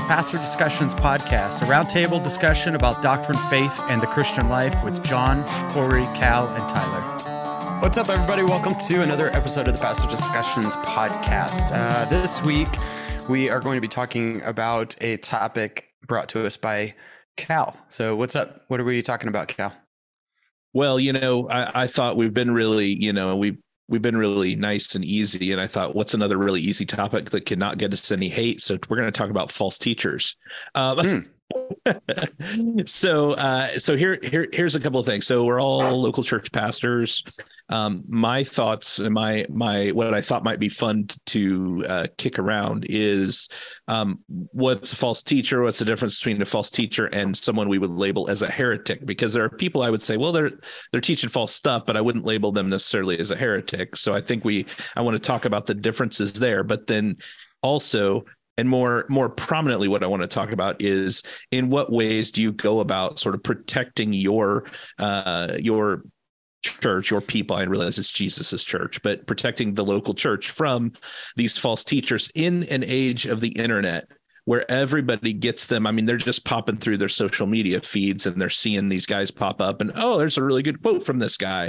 Pastor Discussions podcast, a roundtable discussion about doctrine, faith, and the Christian life with John, Corey, Cal, and Tyler. What's up, everybody? Welcome to another episode of the Pastor Discussions podcast. This week, we are going to be talking about a topic brought to us by Cal. So what's up? What are we talking about, Cal? Well, I thought we've been really, we've been really nice and easy. And I thought, what's another really easy topic that cannot get us any hate? So we're going to talk about false teachers. So here's a couple of things. So we're all local church pastors. My thoughts and my what I thought might be fun to kick around is what's a false teacher? What's the difference between a false teacher and someone we would label as a heretic? Because there are people I would say, well, they're teaching false stuff, but I wouldn't label them necessarily as a heretic. So I think I want to talk about the differences there, but then also, and more prominently, what I want to talk about is in what ways do you go about sort of protecting your church, your people. I realize it's Jesus's church, but protecting the local church from these false teachers in an age of the internet where everybody gets them. I mean, they're just popping through their social media feeds and they're seeing these guys pop up and, oh, there's a really good quote from this guy,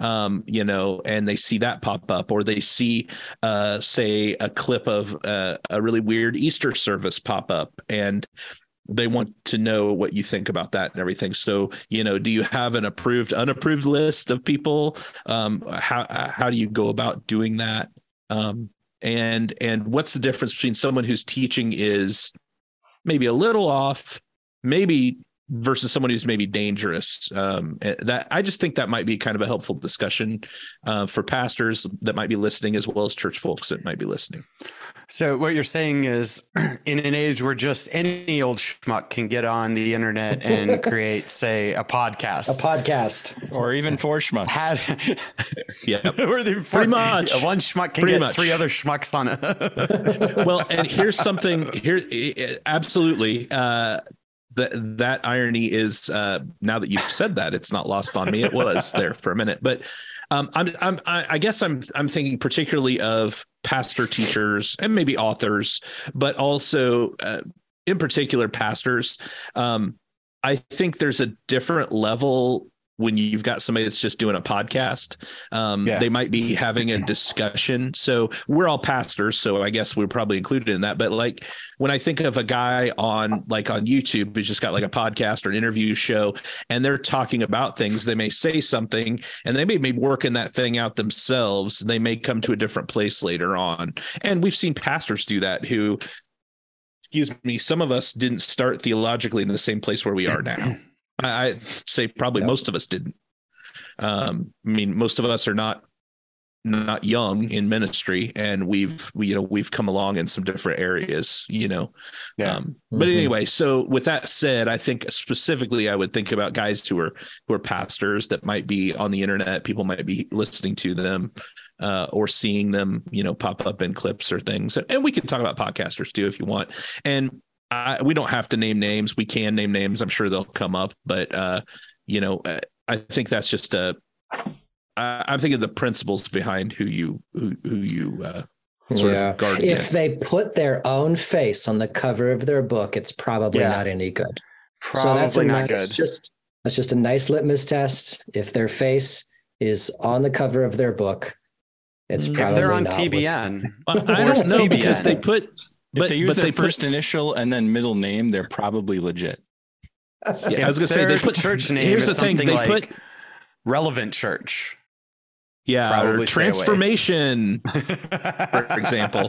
and they see that pop up, or they see, say, a clip of a really weird Easter service pop up, and they want to know what you think about that and everything. So, do you have an approved, unapproved list of people? How do you go about doing that? And what's the difference between someone whose teaching is maybe a little off, maybe versus someone who's maybe dangerous? That I just think that might be kind of a helpful discussion for pastors that might be listening, as well as church folks that might be listening. So what you're saying is, in an age where just any old schmuck can get on the internet and create, say, a podcast, or even four schmucks. Yeah, pretty much. One schmuck can get three other schmucks on it. Well, and here's something here. Absolutely. That irony is, now that you've said that, it's not lost on me. It was there for a minute, but I guess I'm thinking particularly of pastor teachers and maybe authors, but also in particular pastors. I think there's a different level when you've got somebody that's just doing a podcast. They might be having a discussion. So we're all pastors, so I guess we're probably included in that. But like when I think of a guy on YouTube who's just got like a podcast or an interview show, and they're talking about things, they may say something and they may be working that thing out themselves. They may come to a different place later on. And we've seen pastors do that who, some of us didn't start theologically in the same place where we are now. I'd say probably most of us didn't. Most of us are not young in ministry, and we've come along in some different areas, But anyway, so with that said, I think specifically I would think about guys who are pastors that might be on the internet. People might be listening to them or seeing them, pop up in clips or things. And we can talk about podcasters too if you want. And we don't have to name names. We can name names. I'm sure they'll come up. But, I think that's just I'm thinking the principles behind who you sort of guard against. If they put their own face on the cover of their book, it's probably not any good. Probably so not good. That's just a nice litmus test. If their face is on the cover of their book, it's probably if they're on not TBN. I don't know, because they put... If they use their first initial and then middle name, they're probably legit. Yeah, I was going to say they put church name. Here's the thing: they put Relevant Church. Yeah, probably or Transformation, for example.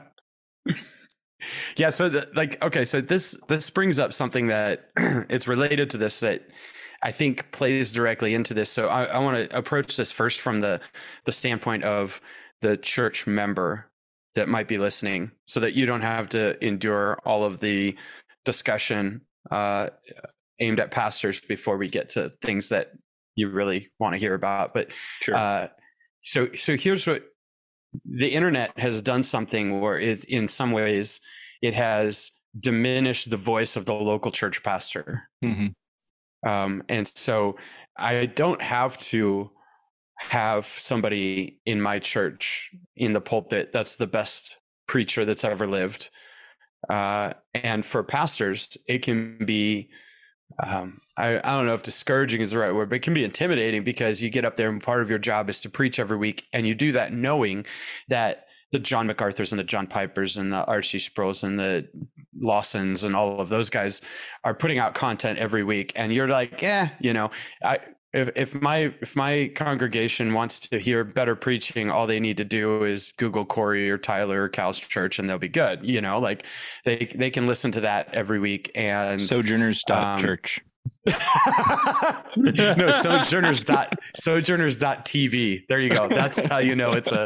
Yeah. So so this brings up something that it's related to this that I think plays directly into this. So I want to approach this first from the standpoint of the church member that might be listening, so that you don't have to endure all of the discussion aimed at pastors before we get to things that you really want to hear about. But sure. So here's what the internet has done, something where it's, in some ways it has diminished the voice of the local church pastor. Mm-hmm. And so I don't have to have somebody in my church in the pulpit that's the best preacher that's ever lived. And for pastors, it can be, I don't know if discouraging is the right word, but it can be intimidating because you get up there and part of your job is to preach every week. And you do that knowing that the John MacArthurs and the John Pipers and the R.C. Sproul's and the Lawsons and all of those guys are putting out content every week. And you're like, if my congregation wants to hear better preaching, all they need to do is Google Corey or Tyler or Cal's church and they'll be good. Like they can listen to that every week. And Sojourners.church. No, sojourners.tv. There you go. That's how you know it's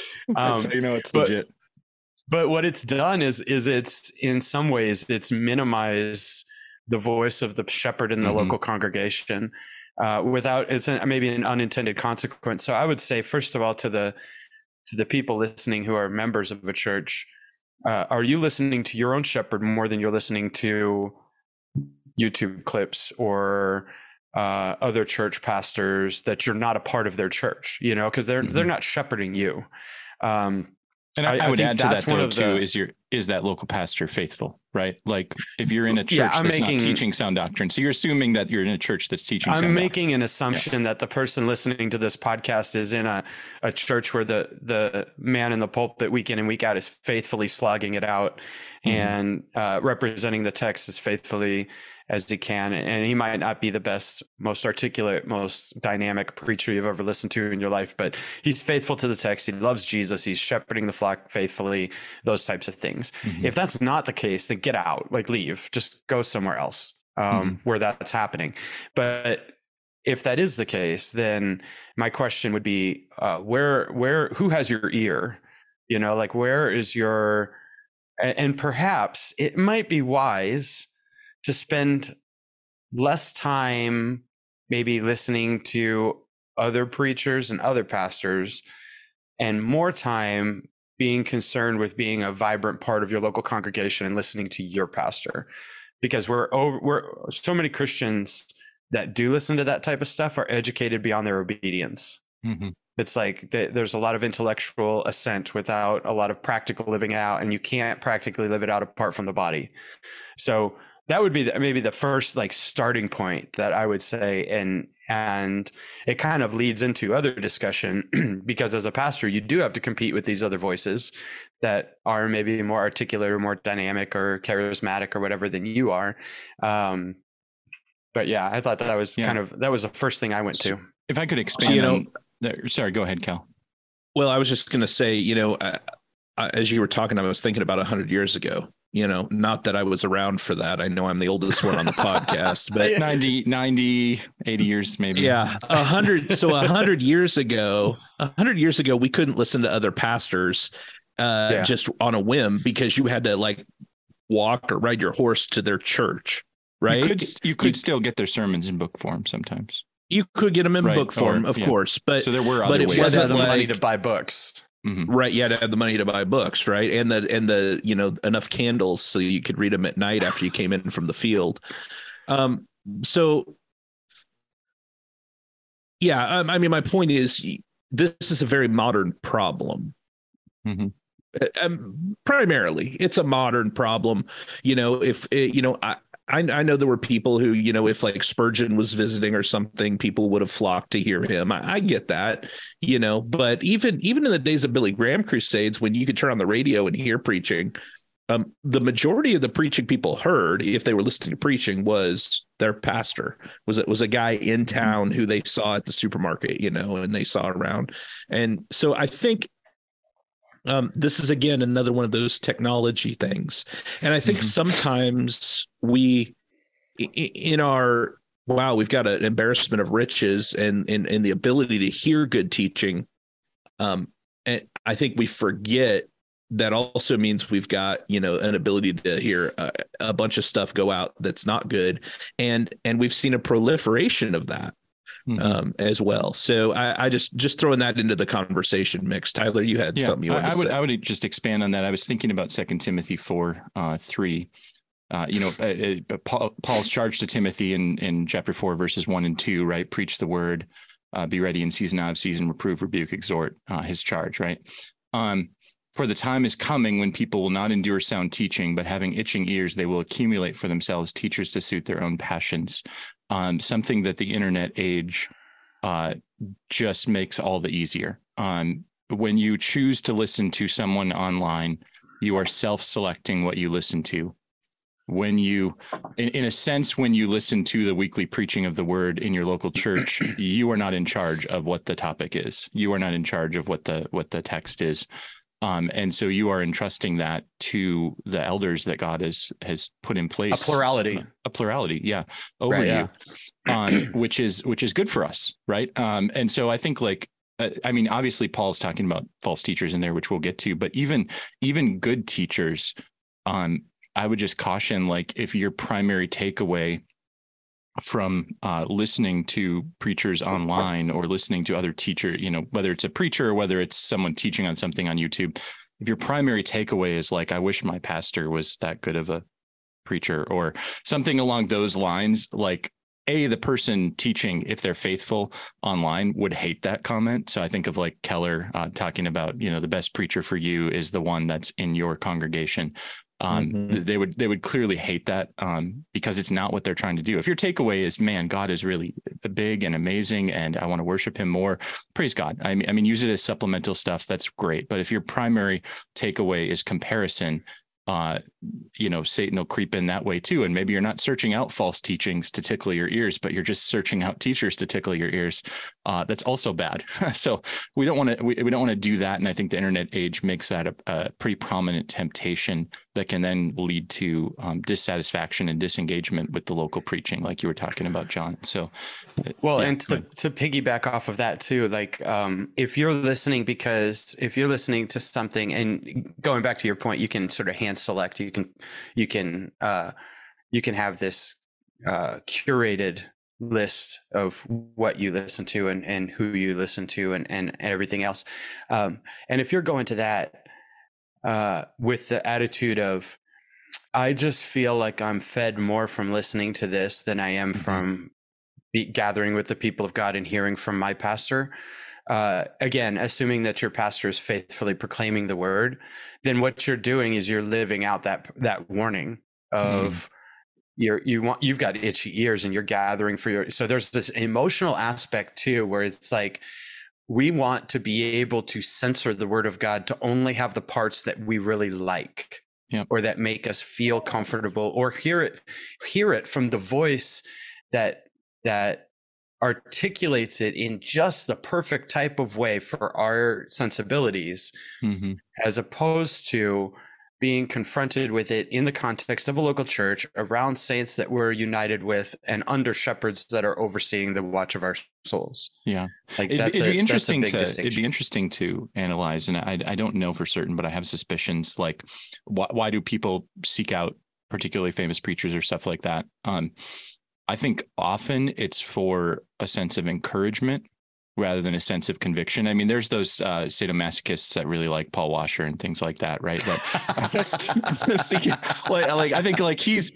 legit. But what it's done is it's in some ways it's minimized the voice of the shepherd in the local congregation without maybe an unintended consequence. So I would say, first of all, to the people listening who are members of a church, are you listening to your own shepherd more than you're listening to YouTube clips or other church pastors that you're not a part of their church, because they're not shepherding you. And I would add to that though, too, is that local pastor faithful, right? Like if you're in a church that's not teaching sound doctrine, so you're assuming that you're in a church that's teaching sound doctrine. I'm making an assumption that the person listening to this podcast is in a church where the man in the pulpit week in and week out is faithfully slogging it out and representing the text as faithfully as he can. And he might not be the best, most articulate, most dynamic preacher you've ever listened to in your life, but he's faithful to the text. He loves Jesus. He's shepherding the flock faithfully, those types of things. If that's not the case, then get out, leave, just go somewhere else where that's happening. But if that is the case, then my question would be, who has your ear? Where is your, and perhaps it might be wise to spend less time maybe listening to other preachers and other pastors and more time being concerned with being a vibrant part of your local congregation and listening to your pastor. Because we're so many Christians that do listen to that type of stuff are educated beyond their obedience. It's like there's a lot of intellectual assent without a lot of practical living out, and you can't practically live it out apart from the body. So that would be maybe the first starting point that I would say. And it kind of leads into other discussion because as a pastor, you do have to compete with these other voices that are maybe more articulate or more dynamic or charismatic or whatever than you are. But yeah, I thought that was that was the first thing I went to. If I could expand sorry, go ahead, Cal. Well, I was just going to say, as you were talking, I was thinking about 100 years ago. Not that I was around for that. I know I'm the oldest one on the podcast, but 90, 80 years, maybe. Yeah. 100 years ago, we couldn't listen to other pastors just on a whim because you had to walk or ride your horse to their church. Right. You could still get their sermons in book form sometimes. You could get them in book form, of course, but so there were other ways. It wasn't the money to buy books. Right. You had to have the money to buy books. Right. And the enough candles so you could read them at night after you came in from the field. So, yeah, my point is this is a very modern problem. Primarily, it's a modern problem. I know there were people who, if Spurgeon was visiting or something, people would have flocked to hear him. I get that, but even in the days of Billy Graham crusades, when you could turn on the radio and hear preaching, the majority of the preaching people heard, if they were listening to preaching, was their pastor, was a guy in town who they saw at the supermarket, and they saw around. And so I think this is, again, another one of those technology things. And I think sometimes we, we've got an embarrassment of riches and the ability to hear good teaching. And I think we forget that also means we've got, an ability to hear a bunch of stuff go out that's not good. And we've seen a proliferation of that. As well. So I just throwing that into the conversation mix. Tyler, you had something you wanted to say. I would just expand on that. I was thinking about 2 Timothy 4:3. Paul's charge to Timothy in chapter 4, verses 1 and 2, right? Preach the word, be ready in season, out of season, reprove, rebuke, exhort, his charge, right? For the time is coming when people will not endure sound teaching, but having itching ears, they will accumulate for themselves teachers to suit their own passions. Something that the internet age just makes all the easier. When you choose to listen to someone online, you are self-selecting what you listen to. When you, in a sense, when you listen to the weekly preaching of the word in your local church, you are not in charge of what the topic is. You are not in charge of what the text is. And so you are entrusting that to the elders that God has put in place. A plurality, yeah, over you, which is good for us, right? And so I think, like, I mean, obviously Paul's talking about false teachers in there, which we'll get to, but even good teachers, I would just caution, like, if your primary takeaway from listening to preachers online or listening to other teachers, whether it's a preacher or whether it's someone teaching on something on YouTube, if your primary takeaway is like, I wish my pastor was that good of a preacher or something along those lines, like, the person teaching, if they're faithful online, would hate that comment. So I think of like Keller talking about, the best preacher for you is the one that's in your congregation. They would clearly hate that because it's not what they're trying to do. If your takeaway is, man, God is really big and amazing and I want to worship him more, praise God. I mean, use it as supplemental stuff. That's great. But if your primary takeaway is comparison, Satan will creep in that way too. And maybe you're not searching out false teachings to tickle your ears, but you're just searching out teachers to tickle your ears. That's also bad. So we don't want to do that. And I think the internet age makes that a pretty prominent temptation that can then lead to dissatisfaction and disengagement with the local preaching, like you were talking about, John. So, and to piggyback off of that too, like if you're listening to something, and going back to your point, you can sort of hand select. You can have this curated list of what you listen to and who you listen to and everything else. And if you're going to that with the attitude of, I just feel like I'm fed more from listening to this than I am from gathering with the people of God and hearing from my pastor. Again, assuming that your pastor is faithfully proclaiming the word, then what you're doing is you're living out that warning of you've got itchy ears and you're gathering for so there's this emotional aspect too, where it's like, we want to be able to censor the word of God to only have the parts that we really like, or that make us feel comfortable, or hear it from the voice that articulates it in just the perfect type of way for our sensibilities, as opposed to being confronted with it in the context of a local church around saints that we're united with and under shepherds that are overseeing the watch of our souls. Yeah. Like it'd be interesting to analyze. And I don't know for certain, but I have suspicions, like why do people seek out particularly famous preachers or stuff like that? I think often it's for a sense of encouragement rather than a sense of conviction. I mean, there's those sadomasochists that really like Paul Washer and things like that, right? But I think like he's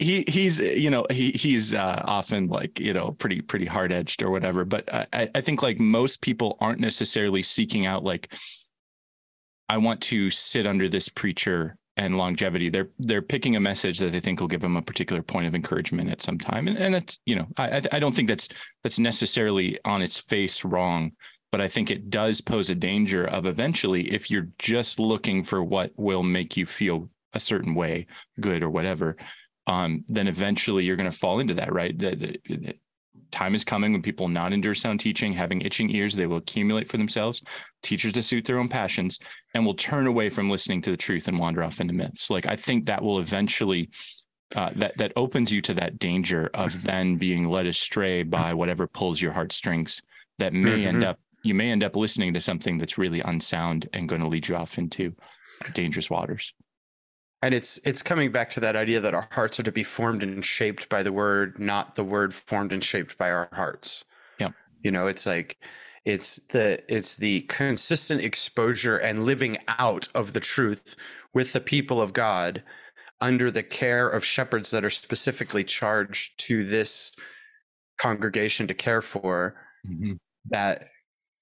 often like, pretty hard edged or whatever. But I think like most people aren't necessarily seeking out, like, I want to sit under this preacher and longevity. They're picking a message that they think will give them a particular point of encouragement at some time. And that's, I don't think that's necessarily on its face wrong, but I think it does pose a danger of eventually, if you're just looking for what will make you feel a certain way, good or whatever, then eventually you're going to fall into that, right? The time is coming when people not endure sound teaching, having itching ears, they will accumulate for themselves teachers to suit their own passions, and will turn away from listening to the truth and wander off into myths. Like, I think that will eventually, that opens you to that danger of then being led astray by whatever pulls your heartstrings, that may you may end up listening to something that's really unsound and going to lead you off into dangerous waters. And it's coming back to that idea that our hearts are to be formed and shaped by the word, not the word formed and shaped by our hearts. Yeah. It's like, it's the consistent exposure and living out of the truth with the people of God under the care of shepherds that are specifically charged to this congregation to care for, that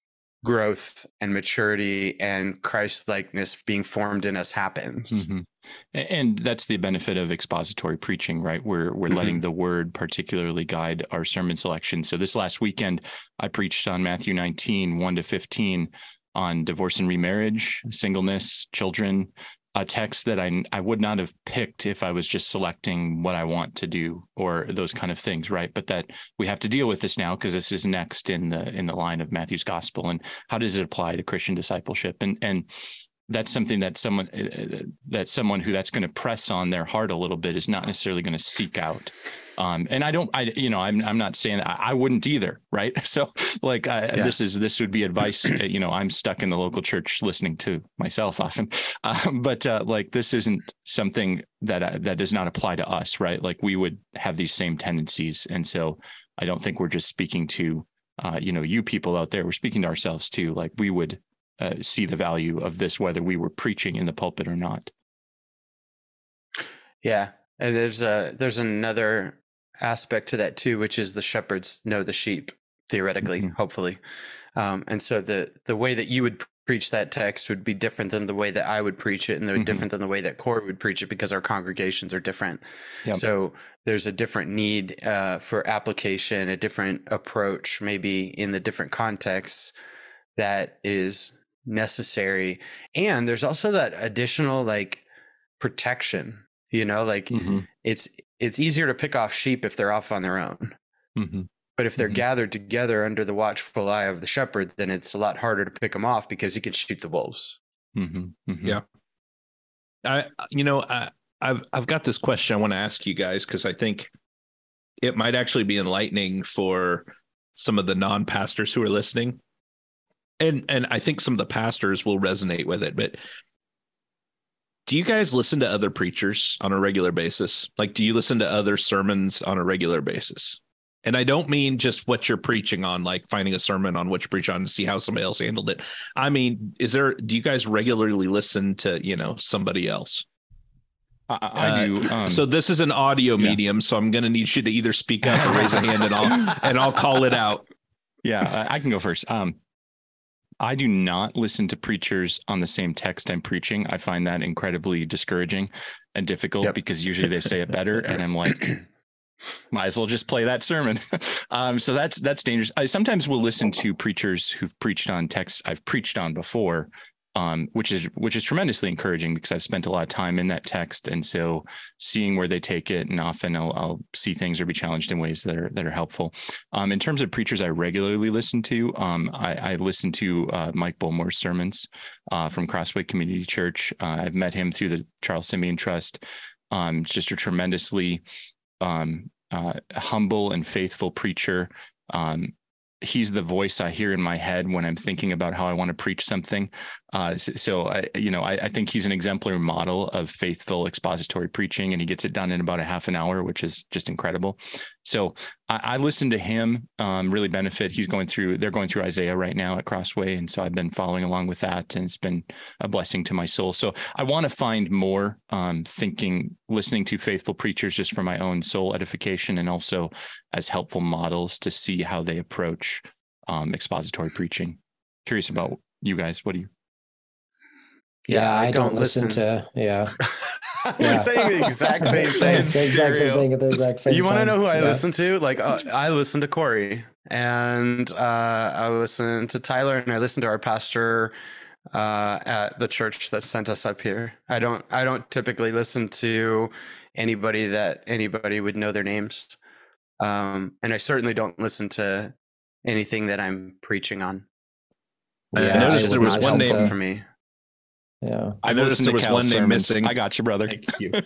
growth and maturity and Christ-likeness being formed in us happens. Mm-hmm. And that's the benefit of expository preaching, right? We're letting the word particularly guide our sermon selection. So this last weekend, I preached on Matthew 19, 1-15, on divorce and remarriage, singleness, children, a text that I would not have picked if I was just selecting what I want to do or those kind of things, right? But that we have to deal with this now because this is next in the line of Matthew's gospel, and how does it apply to Christian discipleship? And that's something that someone who that's going to press on their heart a little bit is not necessarily going to seek out. And I'm not saying that I wouldn't either. Right. So like, this would be advice. I'm stuck in the local church listening to myself often. But like, this isn't something that does not apply to us. Right. Like we would have these same tendencies. And so I don't think we're just speaking to, you people out there. We're speaking to ourselves too. Like we would see the value of this, whether we were preaching in the pulpit or not. Yeah. And there's another aspect to that too, which is the shepherds know the sheep, theoretically, hopefully. And so the way that you would preach that text would be different than the way that I would preach it, and they're different than the way that Corey would preach it, because our congregations are different. Yep. So there's a different need for application, a different approach, maybe in the different contexts that is necessary. And there's also that additional like protection, it's easier to pick off sheep if they're off on their own. But if they're gathered together under the watchful eye of the shepherd, then it's a lot harder to pick them off because he could shoot the wolves. Yeah. I've got this question I want to ask you guys, because I think it might actually be enlightening for some of the non-pastors who are listening. And I think some of the pastors will resonate with it, but do you guys listen to other preachers on a regular basis? Like, do you listen to other sermons on a regular basis? And I don't mean just what you're preaching on, like finding a sermon on what you preach on to see how somebody else handled it. I mean, do you guys regularly listen to, somebody else? I do. So this is an audio medium, so I'm going to need you to either speak up or raise a hand, and I'll call it out. Yeah, I can go first. I do not listen to preachers on the same text I'm preaching. I find that incredibly discouraging and difficult because usually they say it better. And I'm like, might as well just play that sermon. So that's dangerous. I sometimes will listen to preachers who've preached on texts I've preached on before, which is tremendously encouraging because I've spent a lot of time in that text. And so seeing where they take it, and often I'll see things or be challenged in ways that are helpful. In terms of preachers I regularly listen to, I listen to Mike Bullmore's sermons from Crossway Community Church. I've met him through the Charles Simeon Trust. Just a tremendously humble and faithful preacher. He's the voice I hear in my head when I'm thinking about how I want to preach something. So I think he's an exemplary model of faithful expository preaching, and he gets it done in about a half an hour, which is just incredible. So I listen to him, really benefit. They're going through Isaiah right now at Crossway. And so I've been following along with that, and it's been a blessing to my soul. So I want to find more listening to faithful preachers just for my own soul edification, and also as helpful models to see how they approach expository preaching. Curious about you guys. What do you? Yeah, I don't listen to. Yeah. We're saying the exact same thing. The exact same thing at the exact same time. You want to know who I listen to? Like, I listen to Corey, and I listen to Tyler, and I listen to our pastor at the church that sent us up here. I don't typically listen to anybody that anybody would know their names. And I certainly don't listen to anything that I'm preaching on. I noticed there was one name for me. Yeah, I noticed there was one name missing. I got you, brother. Thank you.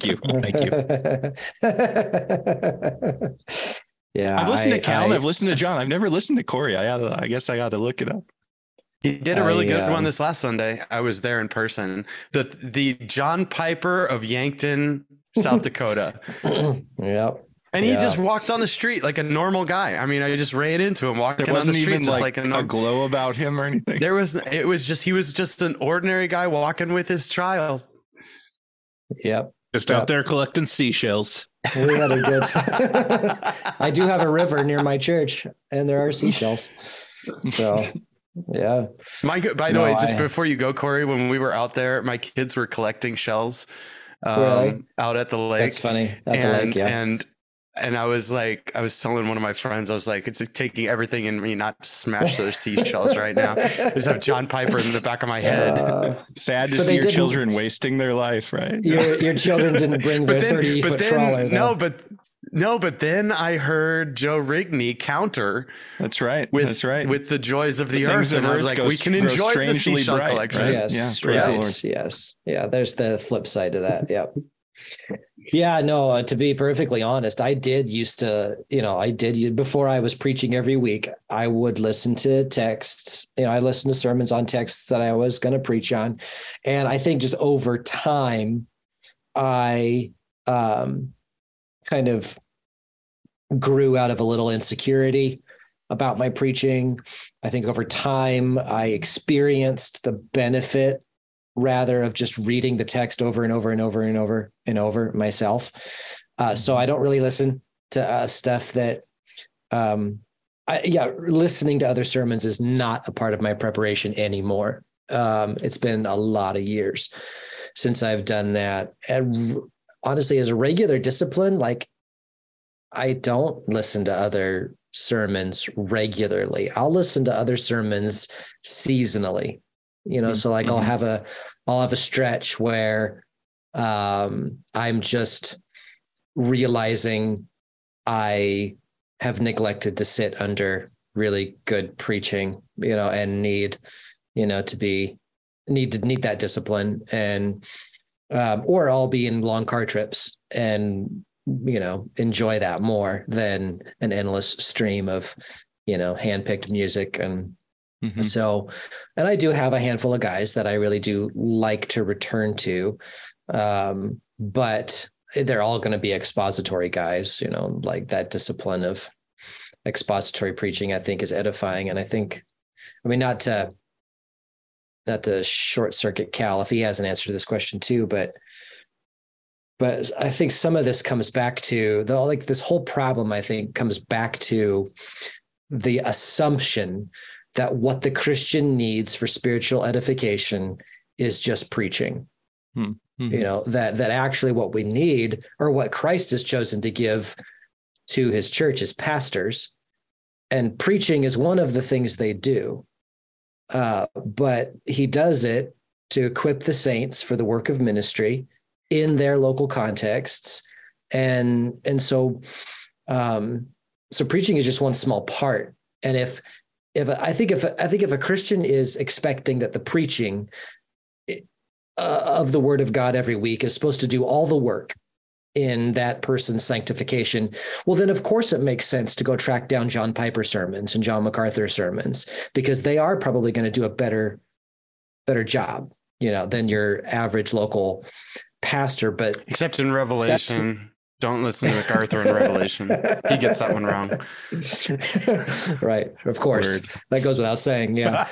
Yeah, I've listened to Cal and I've listened to John. I've never listened to Corey. I guess I got to look it up. He did a really good one this last Sunday. I was there in person. The John Piper of Yankton, South Dakota. Yep. And he just walked on the street like a normal guy. I mean, I just ran into him walking on the street, even just like a glow about him or anything. He was just an ordinary guy walking with his child. Yep. Just out there collecting seashells. We had a good. I do have a river near my church, and there are seashells. So Yeah. By the way, just before you go, Corey, when we were out there, my kids were collecting shells Really? out at the lake. That's funny. At the lake, yeah. And I was telling one of my friends, I was like, it's taking everything in me not to smash those seashells right now. I just have John Piper in the back of my head. Sad to see your children wasting their life, right? Your children didn't bring their 30-foot trawler. But then I heard Joe Rigney counter. That's right. With the joys of the earth. And I was like, we can enjoy the seashell collection. Right? Yes. Yeah, right. Yes. Yeah. There's the flip side to that. Yep. Yeah, no, to be perfectly honest, I did before I was preaching every week, I would listen to texts, I listened to sermons on texts that I was going to preach on. And I think just over time, I kind of grew out of a little insecurity about my preaching. I think over time, I experienced the benefit rather of just reading the text over and over and over and over and over myself. So I don't really listen to stuff that, listening to other sermons is not a part of my preparation anymore. It's been a lot of years since I've done that. And honestly, as a regular discipline, like I don't listen to other sermons regularly. I'll listen to other sermons seasonally. So like I'll have a stretch where I'm just realizing I have neglected to sit under really good preaching, and need that discipline, and or I'll be in long car trips and enjoy that more than an endless stream of handpicked music. And so, and I do have a handful of guys that I really do like to return to, but they're all going to be expository guys, like that discipline of expository preaching, I think is edifying. And I think, not to short circuit Cal, if he has an answer to this question too, but I think some of this comes back to this whole problem, I think comes back to the assumption that what the Christian needs for spiritual edification is just preaching. That actually what we need, or what Christ has chosen to give to his church, is pastors, and preaching is one of the things they do. But he does it to equip the saints for the work of ministry in their local contexts. And so preaching is just one small part. And if a Christian is expecting that the preaching of the word of God every week is supposed to do all the work in that person's sanctification, well, then of course it makes sense to go track down John Piper sermons and John MacArthur sermons, because they are probably going to do a better job, than your average local pastor. But except in Revelation. Don't listen to MacArthur in Revelation. He gets that one wrong. Right. Of course. Word. That goes without saying. Yeah.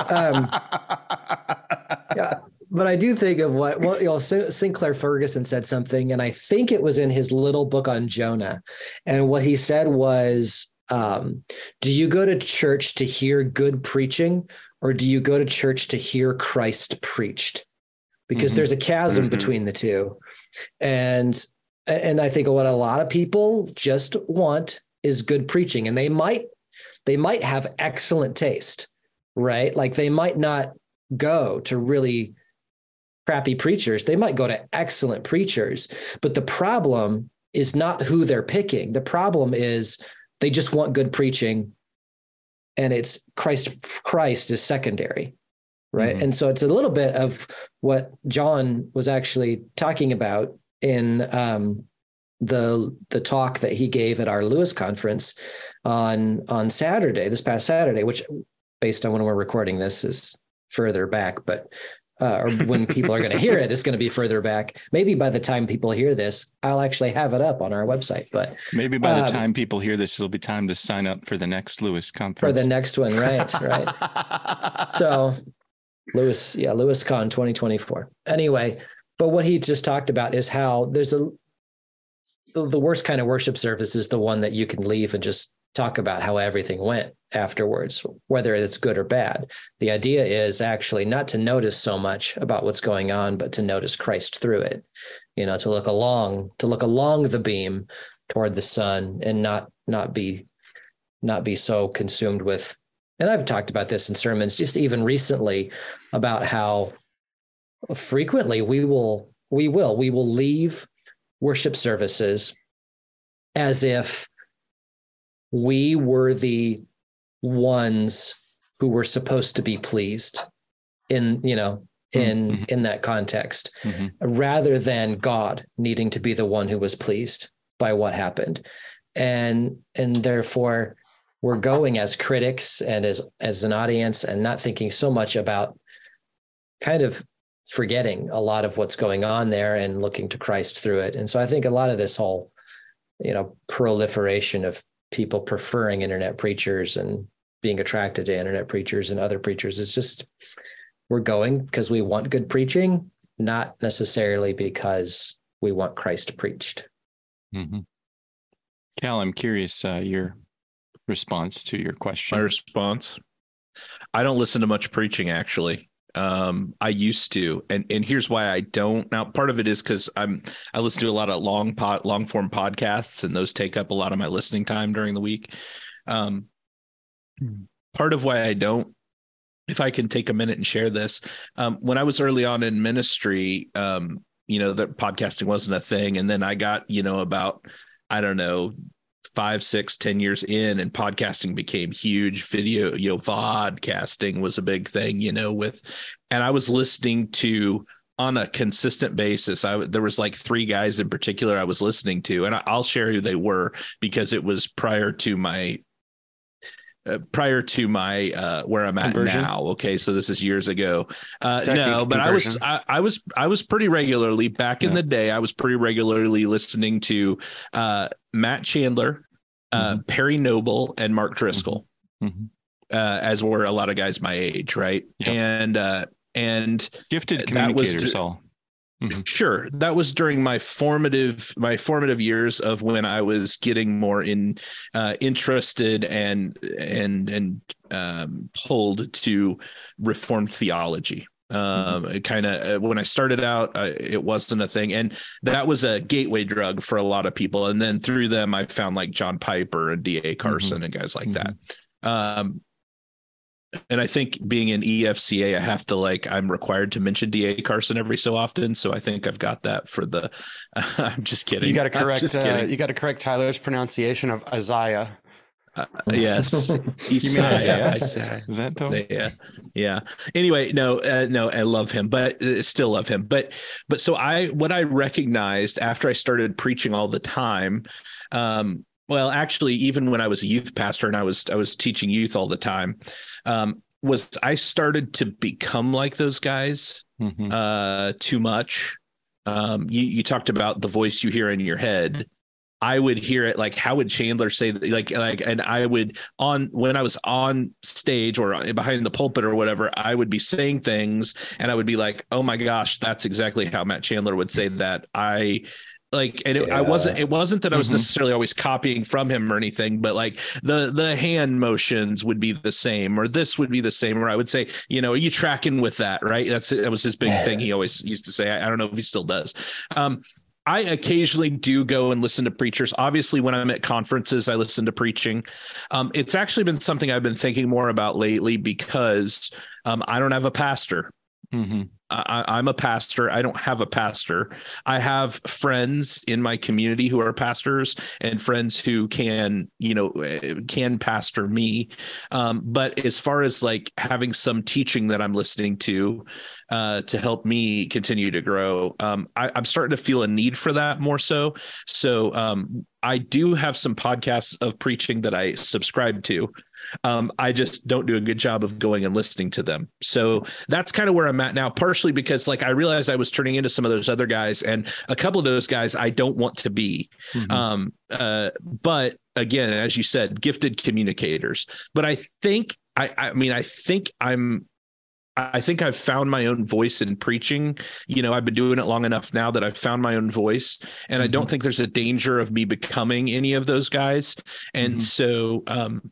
But I do think of Sinclair Ferguson said something, and I think it was in his little book on Jonah. And what he said was, do you go to church to hear good preaching, or do you go to church to hear Christ preached? Because there's a chasm between the two. And I think what a lot of people just want is good preaching, and they might have excellent taste, right? Like they might not go to really crappy preachers. They might go to excellent preachers, but the problem is not who they're picking. The problem is they just want good preaching, and it's Christ is secondary. Right. And so it's a little bit of what John was actually talking about in the talk that he gave at our Lewis conference on Saturday, this past Saturday, which based on when we're recording this is further back, but or when people are going to hear it, it's going to be further back. Maybe by the time people hear this, I'll actually have it up on our website. But maybe by the time people hear this, it'll be time to sign up for the next Lewis conference. For the next one, right? So LewisCon 2024. Anyway, but what he just talked about is how there's the worst kind of worship service is the one that you can leave and just talk about how everything went afterwards, whether it's good or bad. The idea is actually not to notice so much about what's going on, but to notice Christ through it, to look along the beam toward the sun, and not be so consumed with, and I've talked about this in sermons just even recently, about how frequently we will leave worship services as if we were the ones who were supposed to be pleased in that context, rather than God needing to be the one who was pleased by what happened. And therefore we're going as critics and as an audience, and not thinking so much about, kind of forgetting a lot of what's going on there and looking to Christ through it. And so I think a lot of this whole, proliferation of people preferring internet preachers and being attracted to internet preachers and other preachers is just, we're going because we want good preaching, not necessarily because we want Christ preached. Mm-hmm. Cal, I'm curious your response to your question. My response? I don't listen to much preaching, actually. I used to, and here's why I don't now. Part of it is because I listen to a lot of long form podcasts, and those take up a lot of my listening time during the week. Part of why I don't, if I can take a minute and share this, when I was early on in ministry, that podcasting wasn't a thing, and then I got about, I don't know, 5, 6, 10 years in, and podcasting became huge. Video, vodcasting was a big thing, and I was listening to on a consistent basis. There was like 3 guys in particular I was listening to, and I'll share who they were because it was prior to my where I'm at conversion now. Okay. So this is years ago. No, but conversion. I was pretty regularly back in the day. I was pretty regularly listening to Matt Chandler, Perry Noble, and Mark Driscoll, as were a lot of guys my age. Right. Yep. And gifted communicators all. Sure. That was during my formative years of when I was getting more interested and pulled to Reformed theology. Kind of when I started out, it wasn't a thing, and that was a gateway drug for a lot of people. And then through them, I found like John Piper and D.A. Carson and guys like that. And I think being in EFCA, I'm required to mention D.A. Carson every so often. So I think I've got that for the, I'm just kidding. You got to correct Tyler's pronunciation of Isaiah. Yes. You mean Isaiah? Is that though? Yeah. Anyway, no, I love him, but still love him. But so what I recognized after I started preaching all the time, well, actually, even when I was a youth pastor and I was teaching youth all the time, was I started to become like those guys too much. You talked about the voice you hear in your head. I would hear it like Howard Chandler say and I would when I was on stage or behind the pulpit or whatever, I would be saying things and I would be like, oh my gosh, that's exactly how Matt Chandler would say that. It wasn't that I was necessarily always copying from him or anything, but like the hand motions would be the same, or this would be the same, or I would say, are you tracking with that? Right. That was his big thing. He always used to say, I don't know if he still does. I occasionally do go and listen to preachers. Obviously, when I'm at conferences, I listen to preaching. It's actually been something I've been thinking more about lately because I don't have a pastor. I'm a pastor. I don't have a pastor. I have friends in my community who are pastors and friends who can pastor me. But as far as like having some teaching that I'm listening to help me continue to grow, I'm starting to feel a need for that more so. So I do have some podcasts of preaching that I subscribe to. I just don't do a good job of going and listening to them. So that's kind of where I'm at now, partially because like I realized I was turning into some of those other guys, and a couple of those guys I don't want to be. But again, as you said, gifted communicators. But I think I I think I've found my own voice in preaching. I've been doing it long enough now that I've found my own voice, and I don't think there's a danger of me becoming any of those guys. And so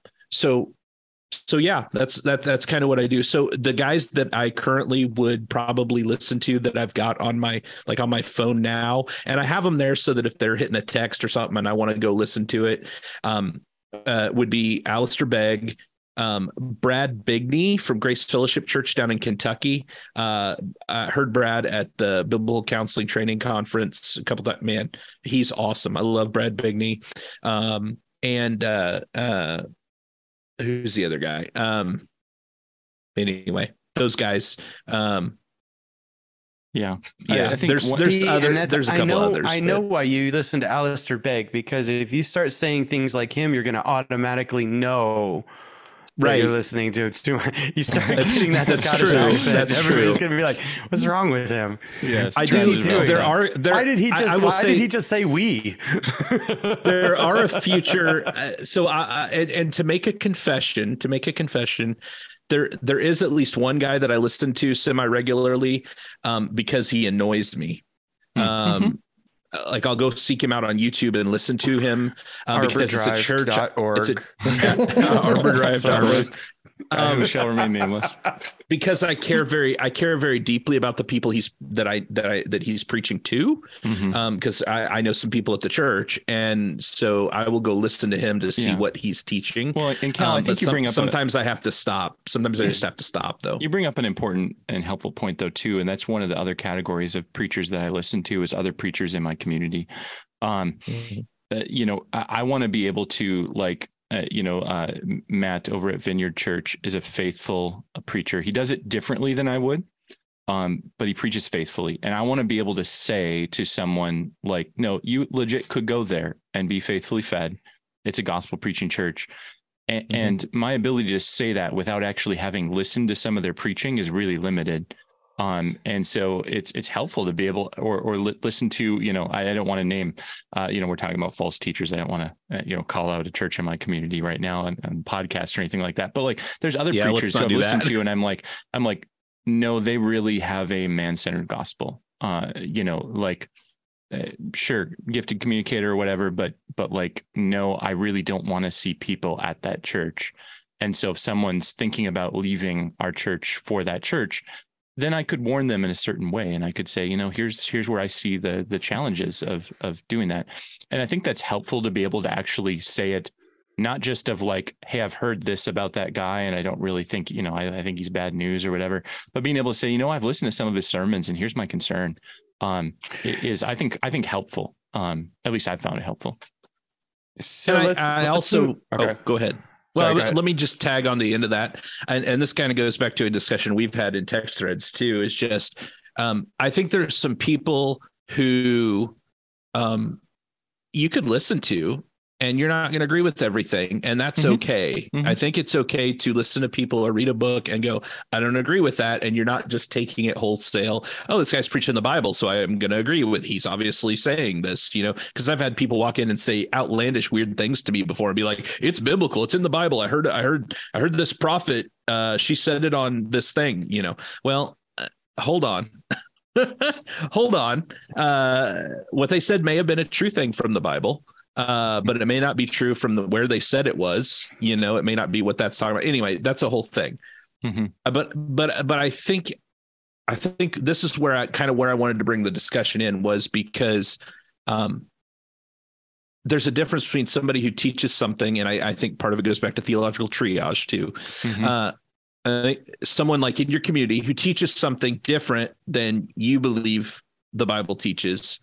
yeah, that's kind of what I do. So the guys that I currently would probably listen to that I've got on my phone now, and I have them there so that if they're hitting a text or something and I want to go listen to it, would be Alistair Begg, Brad Bigney from Grace Fellowship Church down in Kentucky. I heard Brad at the Biblical Counseling Training Conference a couple times. Man, he's awesome. I love Brad Bigney. And who's the other guy? Anyway, those guys. Yeah. I think there's a couple others. I know why you listen to Alistair Begg, because if you start saying things like him, you're going to automatically know. Right, you're listening to it too. You start getting that Scottish accent. That's Everybody's true. going to be like, "What's wrong with him?" Yes, I do. Why did he just say we? There are a future. And to make a confession, there is at least one guy that I listen to semi-regularly, because he annoys me. Like I'll go seek him out on YouTube and listen to him, because it's a church. ArborDrive.org. Who shall remain nameless. Because I care very deeply about the people he's preaching to, because I know some people at the church, and so I will go listen to him to see what he's teaching. Well, and Cal, I think you bring up sometimes I have to stop. Sometimes I just have to stop, though. You bring up an important and helpful point, though, too, and that's one of the other categories of preachers that I listen to is other preachers in my community. I want to be able to Matt over at Vineyard Church is a faithful preacher. He does it differently than I would, but he preaches faithfully. And I want to be able to say to someone like, no, you legit could go there and be faithfully fed. It's a gospel preaching church. And my ability to say that without actually having listened to some of their preaching is really limited. And so it's helpful to be able or listen to, I don't want to name, we're talking about false teachers. I don't want to, call out a church in my community right now on podcasts or anything like that. But like, there's other preachers who I've listened to, and I'm like, no, they really have a man-centered gospel. Sure, gifted communicator or whatever, but like, no, I really don't want to see people at that church. And so if someone's thinking about leaving our church for that church, then I could warn them in a certain way. And I could say, here's where I see the challenges of doing that. And I think that's helpful to be able to actually say it, not just of like, hey, I've heard this about that guy, and I don't really think, I think he's bad news or whatever, but being able to say, I've listened to some of his sermons and here's my concern, is I think helpful. At least I've found it helpful. So go ahead. Well, let me just tag on the end of that. And this kind of goes back to a discussion we've had in text threads too, is just, I think there's some people who you could listen to and you're not going to agree with everything. And that's okay. I think it's okay to listen to people or read a book and go, I don't agree with that. And you're not just taking it wholesale. Oh, this guy's preaching the Bible, so I am going to agree with, he's obviously saying this, because I've had people walk in and say outlandish, weird things to me before and be like, it's biblical. It's in the Bible. I heard this prophet. She said it on this thing, well, hold on. Hold on. What they said may have been a true thing from the Bible. But it may not be true from where they said it was, it may not be what that's talking about. Anyway, that's a whole thing. But I think this is where I wanted to bring the discussion in, was because there's a difference between somebody who teaches something. And I think part of it goes back to theological triage too. Someone like in your community who teaches something different than you believe the Bible teaches,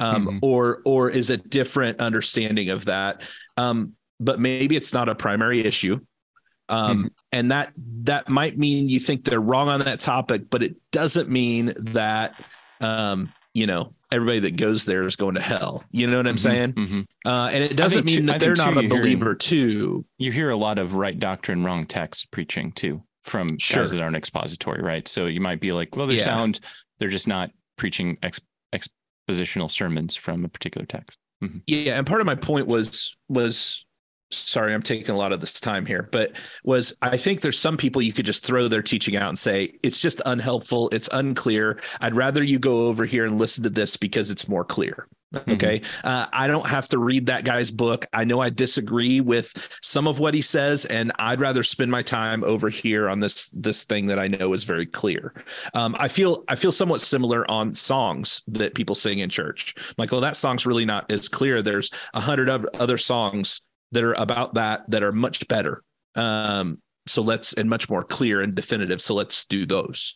or is a different understanding of that. But maybe it's not a primary issue. And that might mean you think they're wrong on that topic, but it doesn't mean that, everybody that goes there is going to hell. You know what I'm saying? And it doesn't mean that they're not a believer too. You hear a lot of right doctrine, wrong text preaching too, from guys that aren't expository, right? So you might be like, well, they're just not preaching expositional sermons from a particular text. Yeah. And part of my point was sorry, I'm taking a lot of this time here, but was I think there's some people you could just throw their teaching out and say, it's just unhelpful. It's unclear. I'd rather you go over here and listen to this because it's more clear. Okay. I don't have to read that guy's book. I know I disagree with some of what he says, and I'd rather spend my time over here on this thing that I know is very clear. I feel somewhat similar on songs that people sing in church. I'm like, well, that song's really not as clear. There's 100 other songs that are about that are much better. And much more clear and definitive. So let's do those.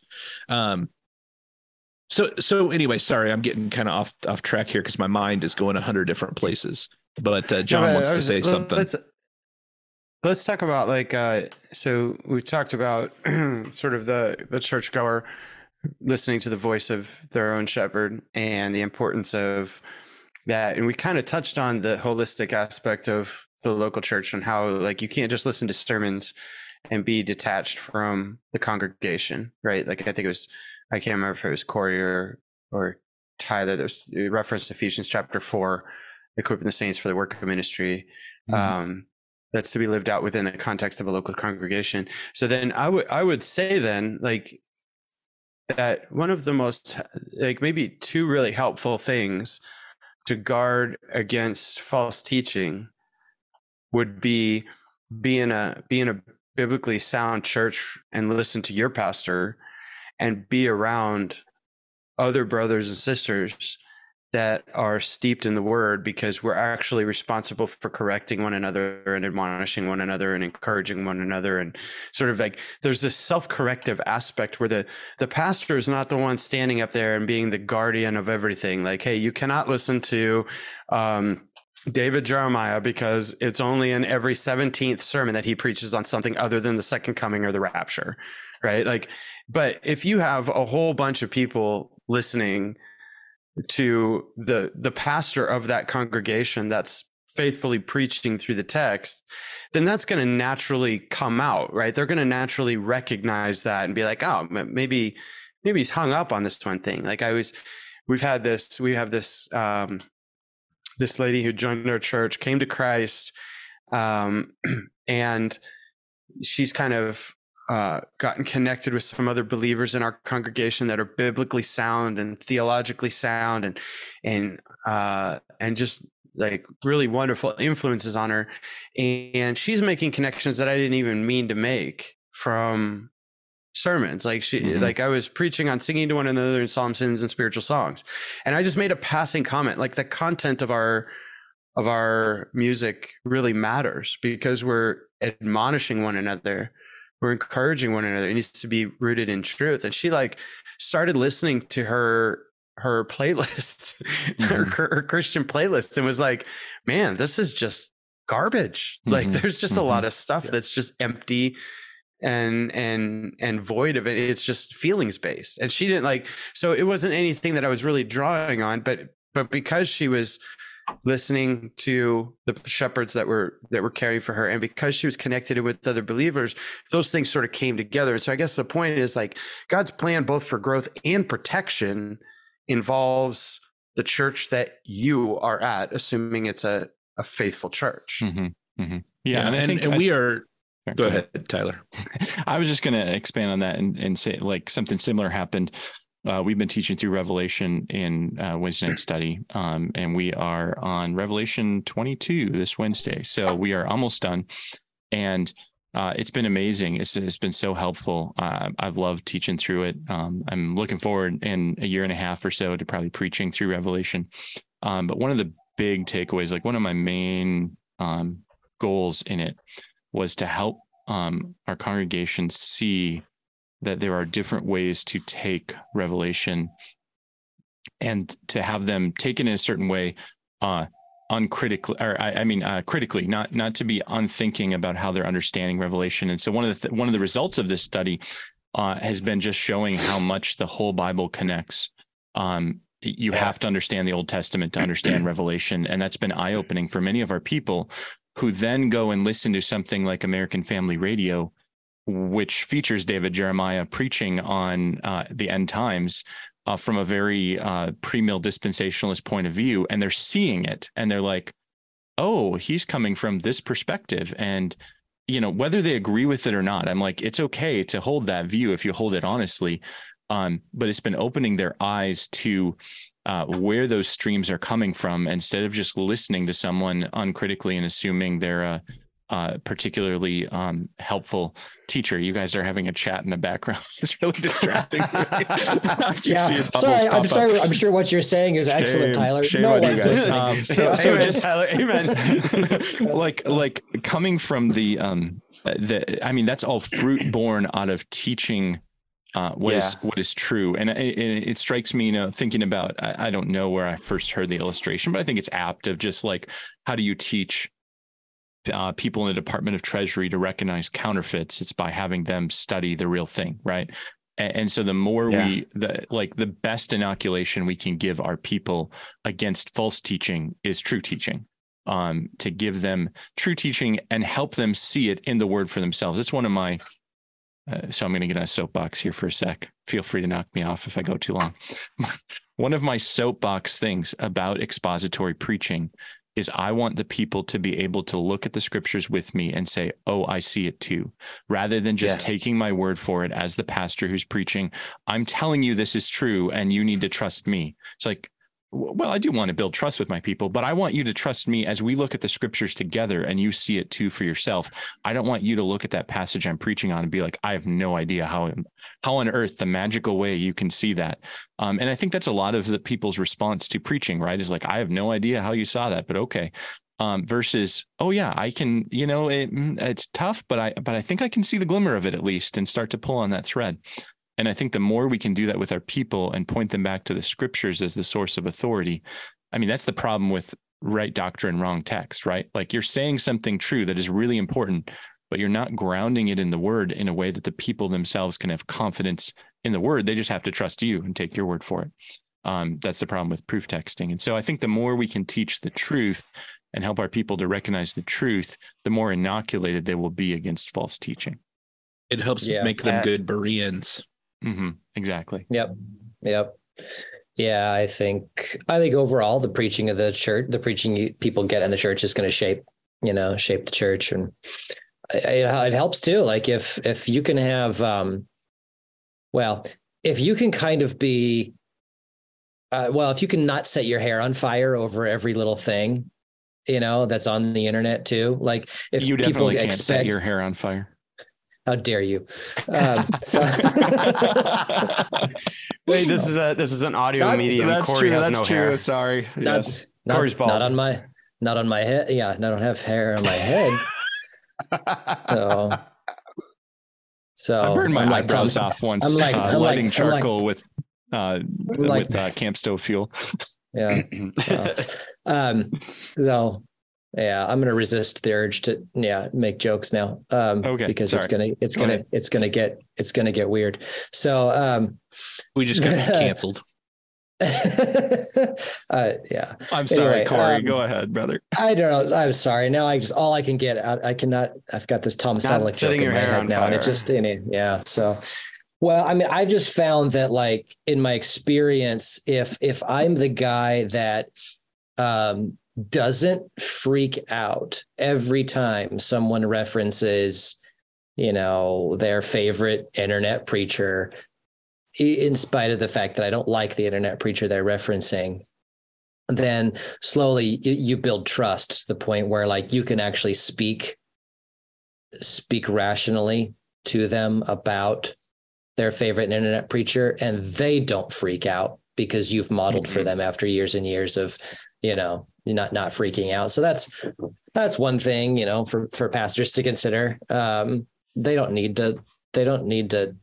So anyway, sorry, I'm getting kind of off track here because my mind is going 100 different places, but John wants to say something. Let's talk about so we talked about sort of the churchgoer listening to the voice of their own shepherd and the importance of that. And we kind of touched on the holistic aspect of the local church and how you can't just listen to sermons and be detached from the congregation, right? Like I can't remember if it was Corey or Tyler. There's reference to Ephesians chapter 4, equipping the saints for the work of ministry. That's to be lived out within the context of a local congregation. So then I would say then that one of the most maybe two really helpful things to guard against false teaching would be in a biblically sound church and listen to your pastor and be around other brothers and sisters that are steeped in the word, because we're actually responsible for correcting one another and admonishing one another and encouraging one another. And sort of there's this self-corrective aspect where the pastor is not the one standing up there and being the guardian of everything. Like, hey, you cannot listen to David Jeremiah because it's only in every 17th sermon that he preaches on something other than the second coming or the rapture, right? But if you have a whole bunch of people listening to the pastor of that congregation that's faithfully preaching through the text, then that's going to naturally come out, right? They're going to naturally recognize that and be like, oh, maybe he's hung up on this one thing. We have this this lady who joined our church, came to Christ, and she's kind of gotten connected with some other believers in our congregation that are biblically sound and theologically sound and just really wonderful influences on her. And she's making connections that I didn't even mean to make from sermons. I was preaching on singing to one another in psalms, hymns, and spiritual songs, and I just made a passing comment. The content of our music really matters because we're admonishing one another, we're encouraging one another. It needs to be rooted in truth. And she started listening to her playlist, her Christian playlist, and was like, man, this is just garbage. There's just a lot of stuff that's just empty and void of it. It's just feelings based. And she didn't so it wasn't anything that I was really drawing on, but because she was listening to the shepherds that were caring for her, and because she was connected with other believers, those things sort of came together. And so I guess the point is God's plan both for growth and protection involves the church that you are at, assuming it's a faithful church. Yeah. And we are. Go ahead, Tyler. I was just going to expand on that and say something similar happened. We've been teaching through Revelation in Wednesday night study, and we are on Revelation 22 this Wednesday. So we are almost done, and it's been amazing. It's been so helpful. I've loved teaching through it. I'm looking forward in a year and a half or so to probably preaching through Revelation. But one of the big takeaways, one of my main goals in it, was to help our congregation see that there are different ways to take Revelation and to have them taken in a certain way, uncritically, or critically, not to be unthinking about how they're understanding Revelation. And so one of the results of this study has been just showing how much the whole Bible connects. You have to understand the Old Testament to understand Revelation, and that's been eye-opening for many of our people, who then go and listen to something like American Family Radio, which features David Jeremiah preaching on the end times from a very premill dispensationalist point of view. And they're seeing it and they're like, oh, he's coming from this perspective. And, whether they agree with it or not, I'm like, it's okay to hold that view if you hold it honestly. But it's been opening their eyes to where those streams are coming from, instead of just listening to someone uncritically and assuming they're a particularly helpful teacher. You guys are having a chat in the background. It's really distracting. Yeah. Sorry, I'm sorry. I'm sure what you're saying is excellent, Tyler. Shame on you guys. So Amen, just Tyler, amen. like coming from that's all fruit born out of teaching what is true. And it strikes me, thinking about, I don't know where I first heard the illustration, but I think it's apt of just like, how do you teach people in the Department of Treasury to recognize counterfeits? It's by having them study the real thing, right? And so the more the best inoculation we can give our people against false teaching is true teaching. To give them true teaching and help them see it in the word for themselves. It's one of my so I'm going to get on a soapbox here for a sec. Feel free to knock me off if I go too long. One of my soapbox things about expository preaching is I want the people to be able to look at the scriptures with me and say, oh, I see it too, rather than just taking my word for it as the pastor who's preaching. I'm telling you this is true and you need to trust me. It's like, well, I do want to build trust with my people, but I want you to trust me as we look at the scriptures together and you see it too for yourself. I don't want you to look at that passage I'm preaching on and be like, I have no idea how on earth the magical way you can see that. And I think that's a lot of the people's response to preaching, right? Is like, I have no idea how you saw that, but okay. Versus, oh yeah, I can, it's tough, but I think I can see the glimmer of it at least and start to pull on that thread. And I think the more we can do that with our people and point them back to the scriptures as the source of authority, I mean, that's the problem with right doctrine, wrong text, right? Like you're saying something true that is really important, but you're not grounding it in the word in a way that the people themselves can have confidence in the word. They just have to trust you and take your word for it. That's the problem with proof texting. And so I think the more we can teach the truth and help our people to recognize the truth, the more inoculated they will be against false teaching. It helps make them good Bereans. Mm-hmm. Exactly. Yep. Yeah, I think overall the preaching of the church, the preaching people get in the church is going to shape the church, and it helps too. Like if you can have, if you can kind of be, if you can not set your hair on fire over every little thing, that's on the internet too. Like if you definitely can't expect set your hair on fire. How dare you? Wait, this is an audio medium. That's Corey true. has That's no true. hair. Sorry. Yes. Corey's bald. Not on my head. Yeah, I don't have hair on my head. So I burned my eyebrows off once. Lighting charcoal with camp stove fuel. Yeah. So. Yeah, I'm going to resist the urge to make jokes now. Okay, because sorry. it's going to get weird. So we just got canceled. Yeah. I'm sorry, Corey. Go ahead, brother. I don't know. I'm sorry. Now all I can get out. I've got this Tom Selleck joke in my head now, and it just yeah. So. Well, I mean, I've just found that, like, in my experience, if I'm the guy that doesn't freak out every time someone references, their favorite internet preacher, in spite of the fact that I don't like the internet preacher they're referencing, then slowly you build trust to the point where, like, you can actually speak rationally to them about their favorite internet preacher, and they don't freak out because you've modeled for them after years and years of, not freaking out. So that's one thing, for pastors to consider. They don't need to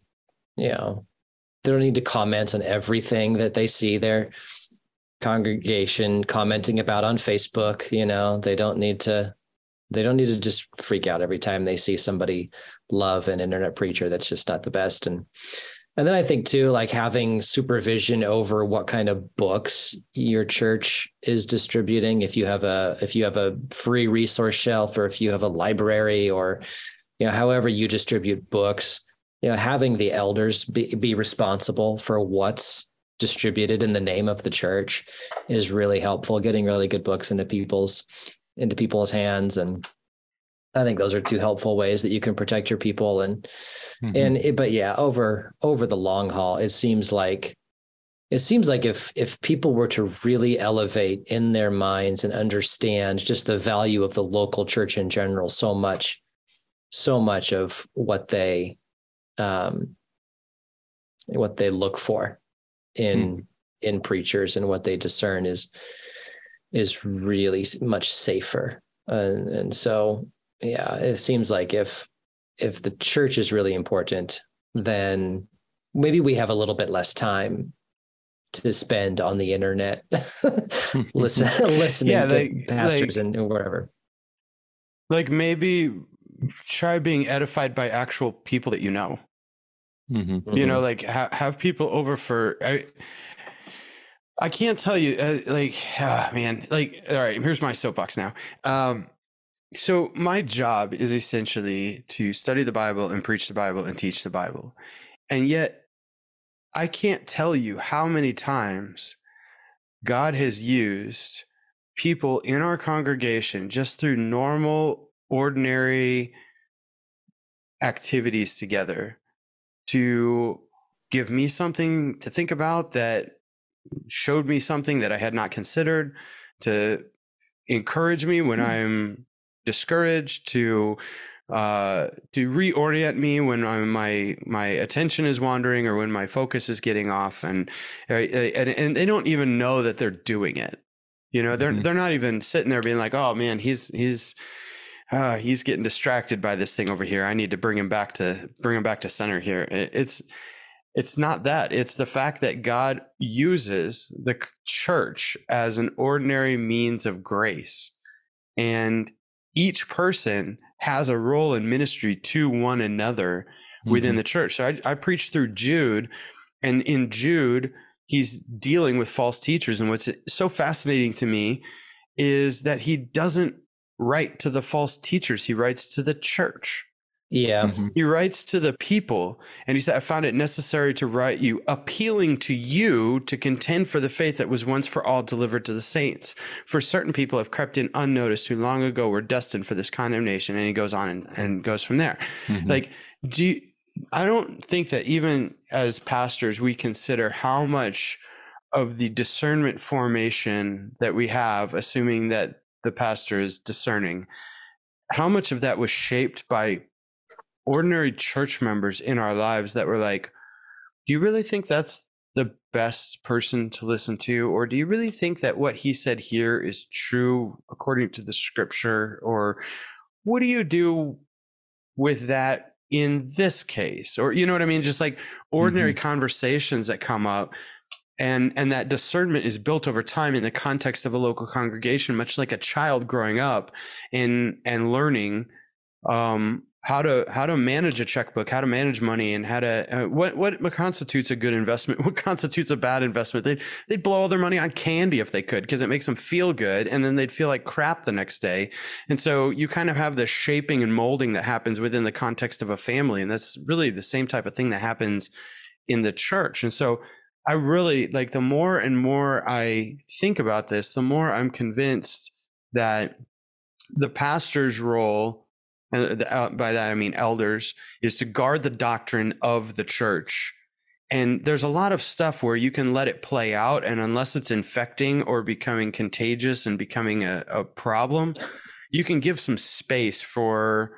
comment on everything that they see their congregation commenting about on Facebook. They don't need to just freak out every time they see somebody love an internet preacher. That's just not the best. And then I think too, like, having supervision over what kind of books your church is distributing. If you have a free resource shelf, or if you have a library, or, however you distribute books, having the elders be responsible for what's distributed in the name of the church is really helpful. Getting really good books into people's into people's hands. And I think those are two helpful ways that you can protect your people. But yeah, over the long haul, it seems like if people were to really elevate in their minds and understand just the value of the local church in general, so much of what they look for in preachers and what they discern is really much safer. And so, yeah, it seems like if the church is really important, then maybe we have a little bit less time to spend on the internet listening to pastors and whatever. Like maybe try being edified by actual people that you know. You know, like have people over for. I can't tell you, man. Like, all right, here's my soapbox now. So my job is essentially to study the Bible and preach the Bible and teach the Bible, and yet I can't tell you how many times God has used people in our congregation just through normal, ordinary activities together to give me something to think about, that showed me something that I had not considered, to encourage me when I'm discouraged, to reorient me when my attention is wandering or when my focus is getting off, and they don't even know that they're doing it. You know, they're not even sitting there being like, oh man, he's getting distracted by this thing over here. I need to bring him back to center here. It's not that. It's the fact that God uses the church as an ordinary means of grace, and each person has a role in ministry to one another within the church. So I preached through Jude, and in Jude, he's dealing with false teachers. And what's so fascinating to me is that he doesn't write to the false teachers. He writes to the church. Yeah. He writes to the people, and he said, I found it necessary to write you, appealing to you to contend for the faith that was once for all delivered to the saints. For certain people have crept in unnoticed, who long ago were destined for this condemnation. And he goes on and goes from there. Like, I don't think that even as pastors, we consider how much of the discernment formation that we have, assuming that the pastor is discerning, how much of that was shaped by ordinary church members in our lives that were like, do you really think that's the best person to listen to? Or do you really think that what he said here is true according to the scripture? Or what do you do with that in this case? Or, you know what I mean? Just like ordinary conversations that come up. And that discernment is built over time in the context of a local congregation, much like a child growing up and learning how to manage a checkbook, how to manage money, and how to what constitutes a good investment, what constitutes a bad investment. They'd blow all their money on candy if they could, because it makes them feel good, and then they'd feel like crap the next day. And so you kind of have the shaping and molding that happens within the context of a family, and that's really the same type of thing that happens in the church. And so I really, like, the more and more I think about this, the more I'm convinced that the pastor's role, and by that I mean elders, is to guard the doctrine of the church. And there's a lot of stuff where you can let it play out, and unless it's infecting or becoming contagious and becoming a problem, you can give some space for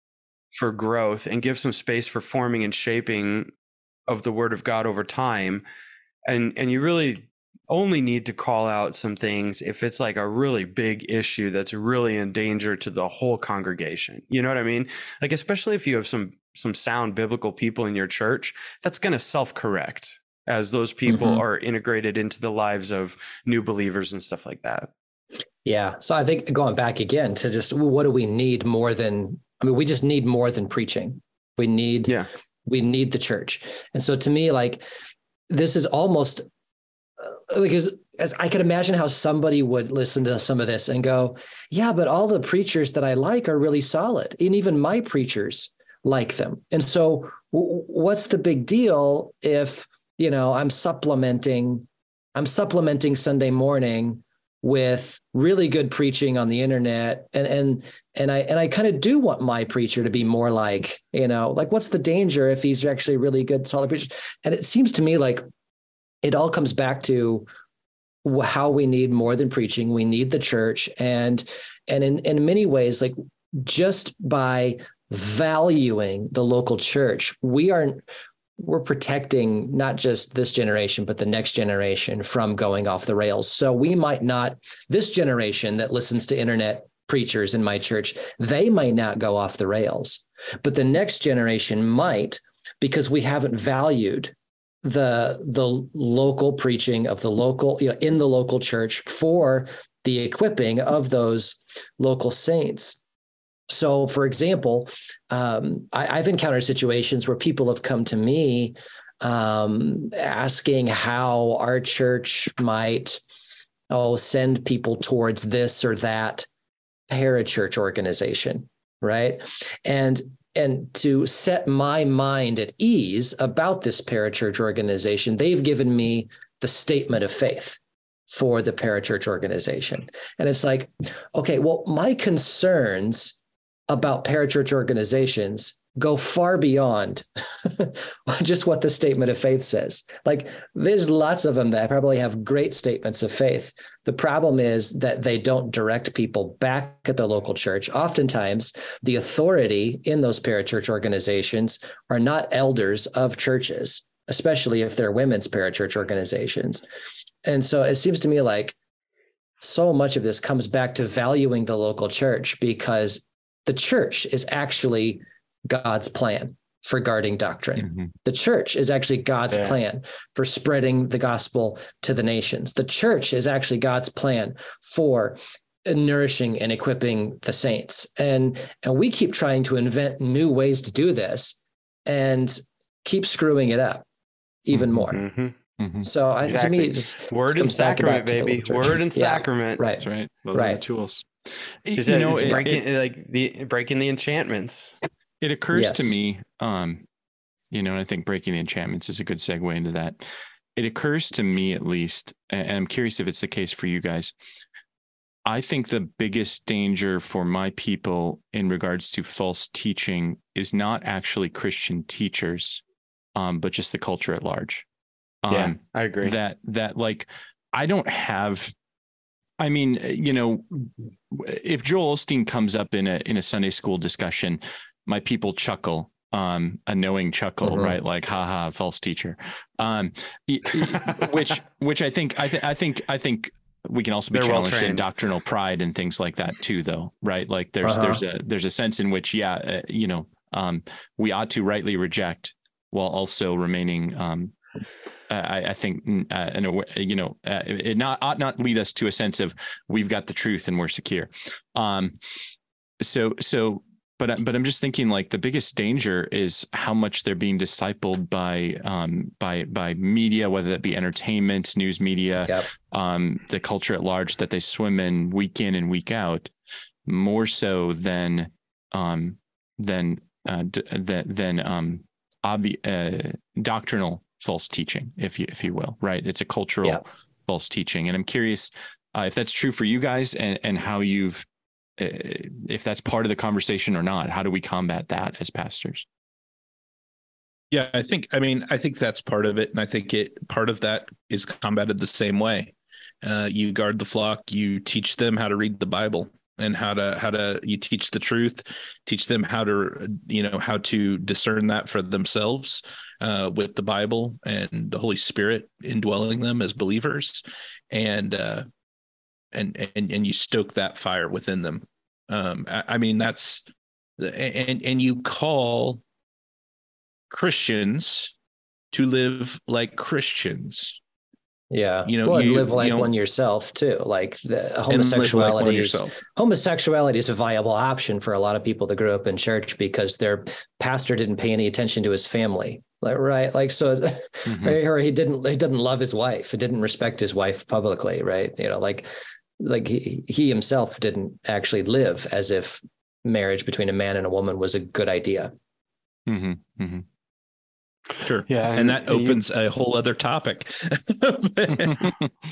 growth and give some space for forming and shaping of the word of God over time. And you really only need to call out some things if it's like a really big issue that's really in danger to the whole congregation. You know what I mean? Like, especially if you have some sound biblical people in your church, that's going to self-correct as those people are integrated into the lives of new believers and stuff like that. Yeah. So I think going back again to just what do we need more than, we just need more than preaching. We need the church. And so to me, like, this is almost because as I could imagine how somebody would listen to some of this and go, yeah, but all the preachers that I like are really solid. And even my preachers like them. And so what's the big deal if, I'm supplementing Sunday morning with really good preaching on the internet. And I kind of do want my preacher to be more like, like what's the danger if he's actually really good, solid preacher? And it seems to me like it all comes back to how we need more than preaching. We need the church. And in many ways, like just by valuing the local church, we're protecting not just this generation, but the next generation from going off the rails. So we might not, this generation that listens to internet preachers in my church, they might not go off the rails, but the next generation might, because we haven't valued the local preaching of the local, in the local church for the equipping of those local saints. So, for example, I've encountered situations where people have come to me asking how our church might send people towards this or that parachurch organization, right? And to set my mind at ease about this parachurch organization, they've given me the statement of faith for the parachurch organization. And it's like, okay, well, my concerns about parachurch organizations go far beyond just what the statement of faith says. Like there's lots of them that probably have great statements of faith. The problem is that they don't direct people back at the local church. Oftentimes the authority in those parachurch organizations are not elders of churches, especially if they're women's parachurch organizations. And so it seems to me like so much of this comes back to valuing the local church, because the church is actually God's plan for guarding doctrine. Mm-hmm. The church is actually God's plan for spreading the gospel to the nations. The church is actually God's plan for nourishing and equipping the saints. And we keep trying to invent new ways to do this and keep screwing it up even more. Mm-hmm. Mm-hmm. So to me, it just word and sacrament, baby. Word and sacrament. Right. That's right. Those are the tools. It's breaking the enchantments. It occurs to me, and I think breaking the enchantments is a good segue into that. It occurs to me, at least, and I'm curious if it's the case for you guys. I think the biggest danger for my people in regards to false teaching is not actually Christian teachers, but just the culture at large. I agree. That like, I don't have. I mean, if Joel Osteen comes up in a Sunday school discussion, my people chuckle, a knowing chuckle, mm-hmm. right? Like, haha, false teacher. Which I think we can also be challenged in doctrinal pride and things like that too, though, right? Like there's a sense in which, we ought to rightly reject while also remaining. I think, it ought not lead us to a sense of we've got the truth and we're secure. But I'm just thinking like the biggest danger is how much they're being discipled by media, whether that be entertainment, news media, the culture at large that they swim in and week out, more so than doctrinal false teaching, if you will, right? It's a cultural false teaching. And I'm curious if that's true for you guys and how if that's part of the conversation or not. How do we combat that as pastors? Yeah, I think that's part of it. And I think part of that is combated the same way. You guard the flock, you teach them how to read the Bible and how to you teach the truth, teach them how to discern that for themselves. With the Bible and the Holy Spirit indwelling them as believers, and you stoke that fire within them. That's and you call Christians to live like Christians. Yeah, you live like one yourself too. Like the homosexuality is a viable option for a lot of people that grew up in church because their pastor didn't pay any attention to his family. Right. Like, so, mm-hmm. or he didn't love his wife. He didn't respect his wife publicly. Right. Like he himself didn't actually live as if marriage between a man and a woman was a good idea. Mm-hmm. Mm-hmm. Sure. Yeah. And that opens a whole other topic.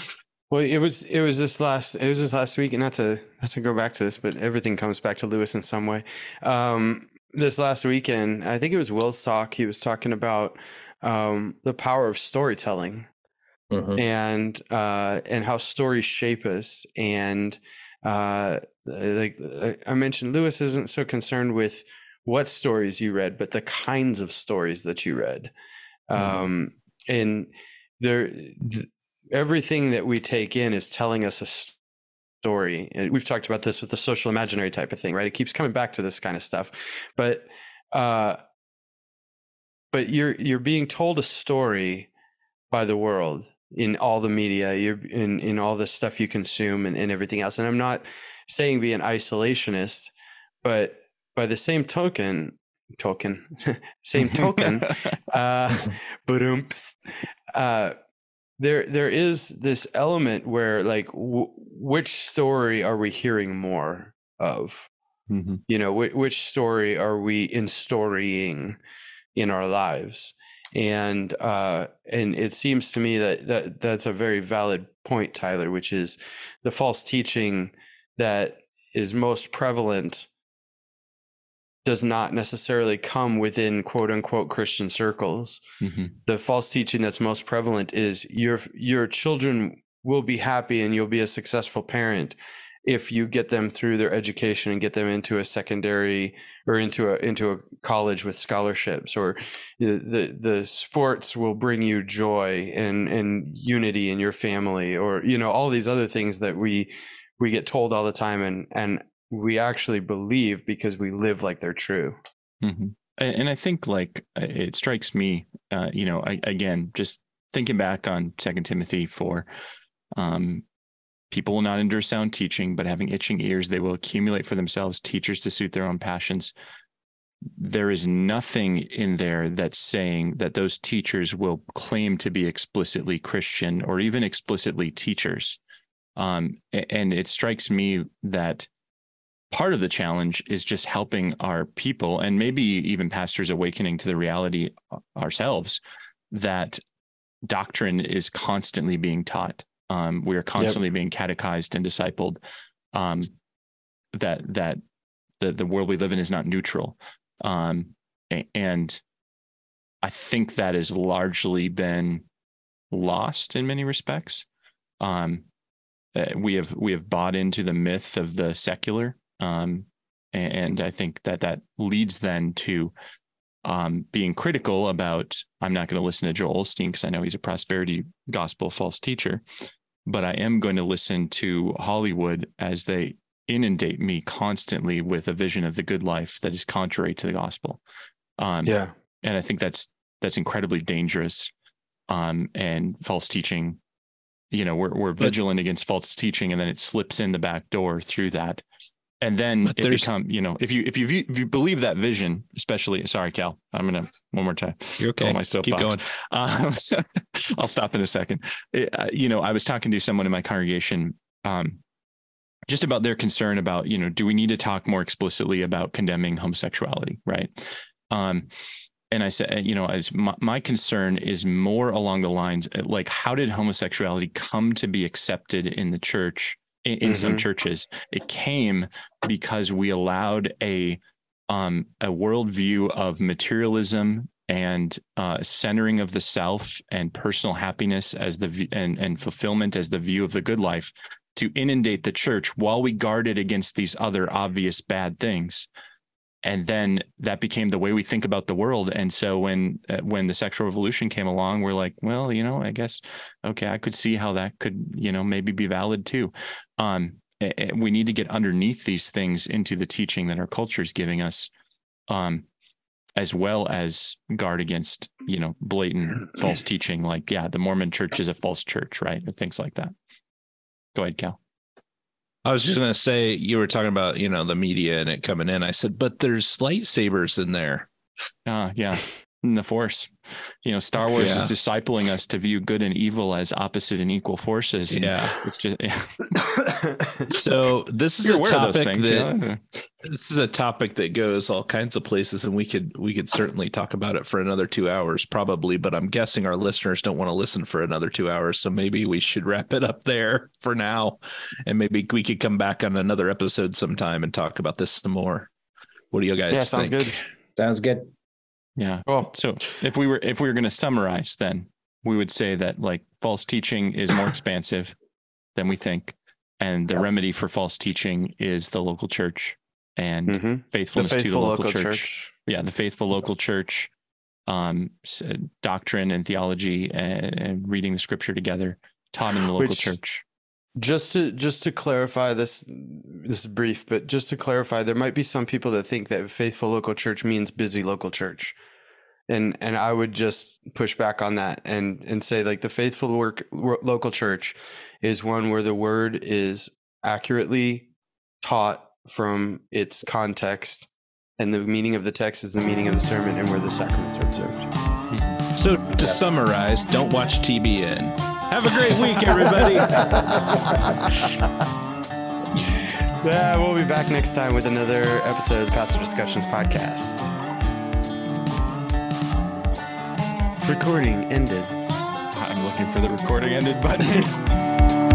Well, it was this last week, and not to go back to this, but everything comes back to Lewis in some way. This last weekend, I think it was Will's talk. He was talking about the power of storytelling, and how stories shape us. And like I mentioned, Lewis isn't so concerned with what stories you read, but the kinds of stories that you read. And everything that we take in is telling us a story. And we've talked about this with the social imaginary type of thing, right? It keeps coming back to this kind of stuff, but you're being told a story by the world in all the media, you're in all the stuff you consume and everything else. And I'm not saying be an isolationist, but by the same token, there is this element where, like, which story are we hearing more of? You know, which story are we storying in our lives? And it seems to me that's a very valid point, Tyler, which is the false teaching that is most prevalent does not necessarily come within quote unquote Christian circles. The false teaching that's most prevalent is your children will be happy and you'll be a successful parent if you get them through their education and get them into a secondary or into a college with scholarships, or the sports will bring you joy and unity in your family, or, you know, all these other things that we get told all the time, and we actually believe because we live like they're true. And I think, like, it strikes me, you know, again, just thinking back on 2 Timothy 4, people will not endure sound teaching, but having itching ears, they will accumulate for themselves teachers to suit their own passions. There is nothing in there that's saying that those teachers will claim to be explicitly Christian or even explicitly teachers. And it strikes me that part of the challenge is just helping our people, and maybe even pastors, awakening to the reality ourselves that doctrine is constantly being taught. We are constantly being catechized and discipled. That the world we live in is not neutral, and I think that has largely been lost in many respects. We have bought into the myth of the secular. And I think that leads then to being critical about, I'm not going to listen to Joel Osteen because I know he's a prosperity gospel false teacher, but I am going to listen to Hollywood as they inundate me constantly with a vision of the good life that is contrary to the gospel. And I think that's incredibly dangerous. And false teaching, you know, we're vigilant against false teaching, and then it slips in the back door through that. And then it becomes, you know, if you believe that vision, especially, sorry, Cal, I'm going to one more time. You're okay. My soapbox. Keep going. I'll stop in a second. You know, I was talking to someone in my congregation just about their concern about, you know, do we need to talk more explicitly about condemning homosexuality, right? And I said, you know, my concern is more along the lines, like, how did homosexuality come to be accepted in the church? In some churches, it came because we allowed a worldview of materialism and centering of the self and personal happiness as and fulfillment as the view of the good life to inundate the church while we guarded against these other obvious bad things. And then that became the way we think about the world. And so when the sexual revolution came along, we're like, well, you know, I guess, okay, I could see how that could, you know, maybe be valid too. We need to get underneath these things into the teaching that our culture is giving us, as well as guard against, you know, blatant false teaching. Like, the Mormon church is a false church, right? Or things like that. Go ahead, Cal. I was just going to say, you were talking about, you know, the media and it coming in. I said, but there's lightsabers in there. Yeah. In the Force, you know, Star Wars is discipling us to view good and evil as opposite and equal forces. And it's just, So this is a topic that This is a topic that goes all kinds of places, and we could certainly talk about it for another 2 hours, probably. But I'm guessing our listeners don't want to listen for another 2 hours, so maybe we should wrap it up there for now, and maybe we could come back on another episode sometime and talk about this some more. What do you guys think? Sounds good. Sounds good. Yeah. Cool. So if we were going to summarize, then we would say that like false teaching is more expansive than we think, and the remedy for false teaching is the local church and faithfulness to the local church. Yeah, the faithful local church, doctrine and theology, and reading the scripture together, taught in the local church. Just to clarify this is brief, but just to clarify, there might be some people that think that faithful local church means busy local church. And I would just push back on that and say, like, the faithful local church is one where the word is accurately taught from its context, and the meaning of the text is the meaning of the sermon, and where the sacraments are observed. So to summarize, don't watch TBN. Have a great week, everybody. Yeah, we'll be back next time with another episode of the Pastor Discussions podcast. Recording ended. I'm looking for the recording ended button.